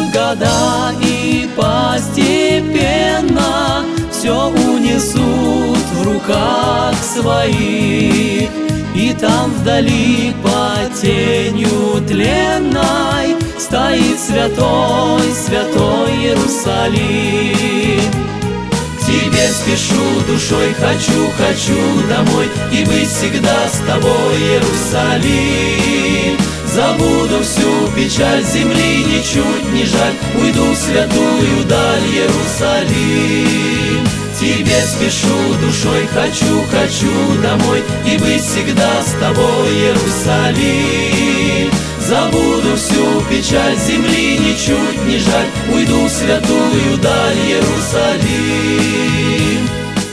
года и постепенно все унесут в руках своих. И там вдали под тенью тленной стоит святой, святой Иерусалим. К тебе спешу душой, хочу домой и быть всегда с тобой, Иерусалим. Забуду всю печаль земли, ничуть не жаль, уйду в святую даль, Иерусалим. К тебе спешу душой, хочу домой и быть всегда с тобой, Иерусалим. Забуду всю печаль земли, ничуть не жаль, уйду в святую даль, Иерусалим.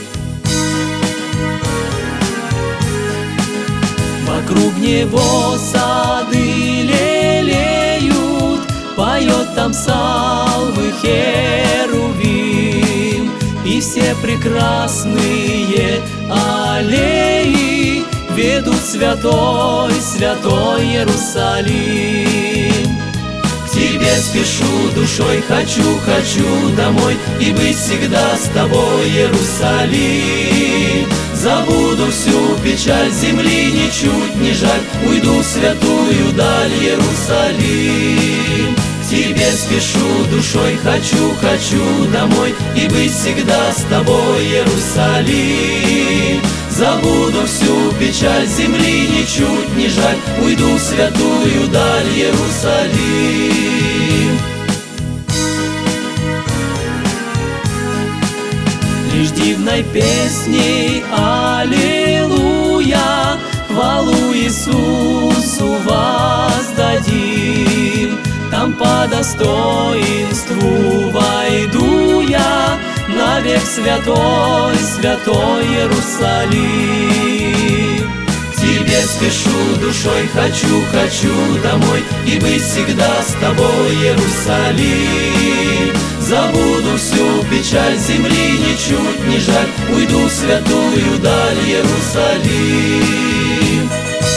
Вокруг него сады лелеют, поет там псалмы херувим, и все прекрасные аллеи ведут святой, святой Иерусалим. К тебе спешу душой, хочу домой и быть всегда с тобой, Иерусалим. Забуду всю печаль земли, ничуть не жаль, уйду в святую даль, Иерусалим. К тебе спешу душой, хочу домой и быть всегда с тобой, Иерусалим. Забуду всю печаль земли, ничуть не жаль, уйду в святую даль, Иерусалим. Лишь дивной песней аллилуйя хвалу Иисусу воздадим. Там по достоинству войду я навек святой, святой Иерусалим. К тебе спешу душой, хочу домой и быть всегда с тобой, Иерусалим. Забуду всю печаль земли, ничуть не жаль, уйду в святую даль, Иерусалим.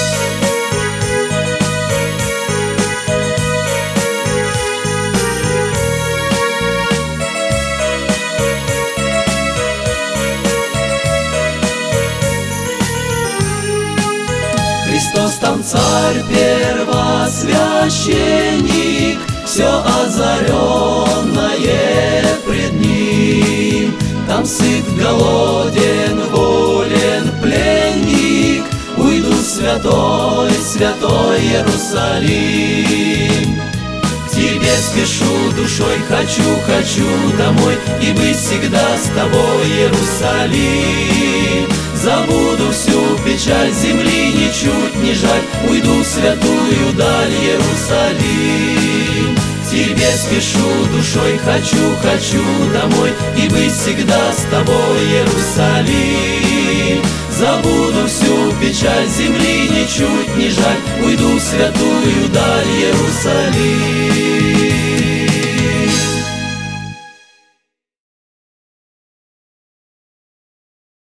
Христос там царь, первосвященник, все озаренное пред ним. Там сыт, голоден, волен, пленник, уйду в святой, святой Иерусалим. К тебе спешу душой, хочу домой и быть всегда с тобой, Иерусалим. Забуду всю печаль земли, ничуть не жаль, уйду в святую даль, Иерусалим. К тебе спешу душой, хочу домой и быть всегда с тобой, Иерусалим. Забуду всю печаль земли, ничуть не жаль, уйду в святую даль, Иерусалим.